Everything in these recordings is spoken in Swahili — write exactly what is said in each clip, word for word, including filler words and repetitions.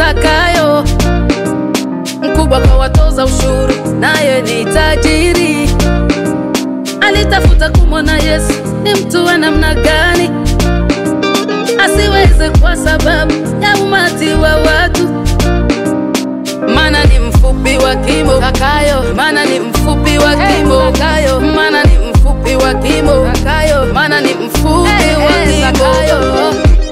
Zakayo, mkubwa kwa watoza ushuru, naye ni tajiri. Alitafuta kumwona Yesu ni mtu wa namna gani, asiweze kwa sababu ya umati wa watu. Mana ni mfupi wa kimo Zakayo, mana ni mfupi wa kimo Zakayo, mana ni mfupi wa kimo Zakayo, mana ni mfupi hey, wa hey, kimo Zakayo.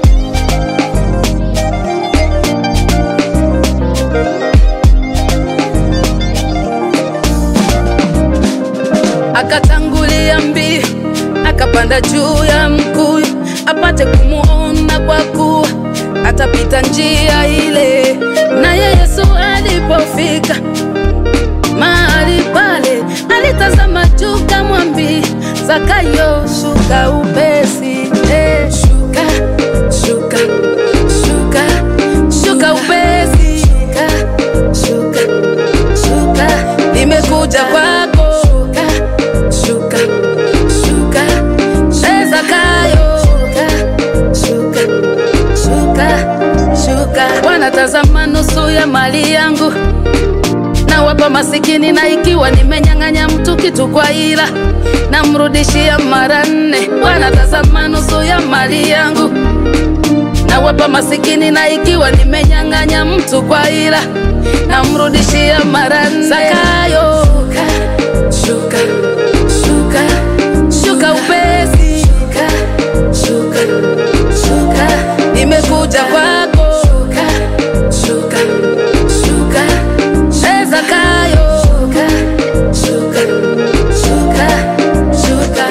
Akatangulia mbio, akapanda juu ya mkuyu, apate kumuona kwa kuwa atapita njia ile. Naye Yesu alipofika mahali pale, alitazama juu kamwambia, Zakayo, shuka upesi. Eh, shuka, shuka, shuka, shuka upesi. Shuka, shuka, shuka, nimekuja kwako. Shuka, shuka, shuka, eh, Zakayo. Shuka, shuka, shuka, shuka. Wanatazama nusu ya mali yangu na wapa masikini, na ikiwa nimenyang'anya mtu kitu kwa ila namrudishia mara nne. Wanatazama nusu ya mali yangu na wapa masikini, na ikiwa nimenyang'anya mtu kwa ila namrudishia mara nne. Zakayo, shuka, shuka, shuka upesi. Shuka, shuka, shuka, nimekuja kwako. Shuka, shuka, shuka, eh, Zakayo. Shuka, shuka, shuka, shuka.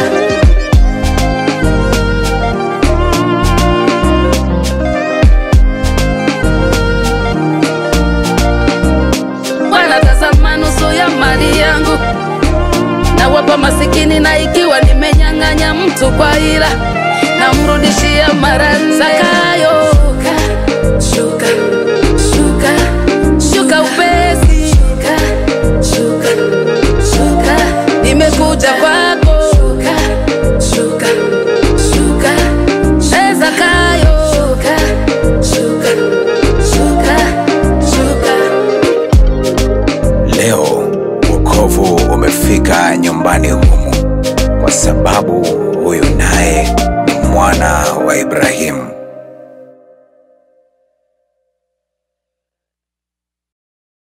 Wanatazama nusu ya mali yangu na wapa masikini, na ikiwa nimenyang'anya mtu kwa ila namrudishia mara nne. Zakayo, shuka, shuka.